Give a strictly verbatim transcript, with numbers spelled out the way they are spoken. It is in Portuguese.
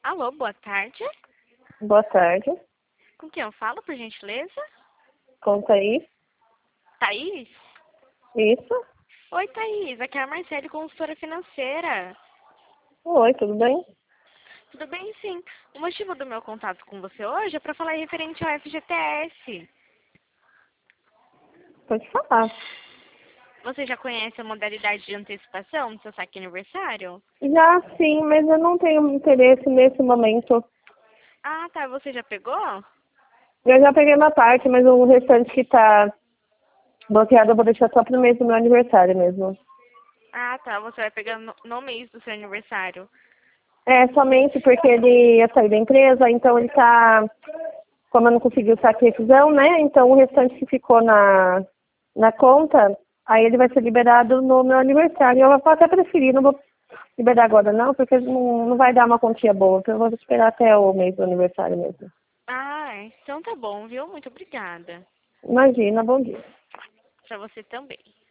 Alô, boa tarde. Boa tarde. Com quem eu falo, por gentileza? Conta aí. Thaís? Isso? Oi, Thaís. Aqui é a Marcele, consultora financeira. Oi, tudo bem? Tudo bem, sim. O motivo do meu contato com você hoje é para falar referente ao F G T S. Pode falar. Você já conhece a modalidade de antecipação do seu saque aniversário? Já sim, mas eu não tenho interesse nesse momento. Ah, tá. Você já pegou? Eu já peguei uma parte, mas o restante que tá bloqueado eu vou deixar só pro mês do meu aniversário mesmo. Ah, tá. Você vai pegar no, no mês do seu aniversário. É, somente porque ele ia sair da empresa, então ele tá... Como eu não consegui o saque requisão, né? Então o restante que ficou na, na conta, aí ele vai ser liberado no meu aniversário. Eu vou até preferir, não vou liberar agora não, porque não, não vai dar uma quantia boa. Então eu vou esperar até o mês do aniversário mesmo. Ah, então tá bom, viu? Muito obrigada. Imagina, bom dia. Para você também.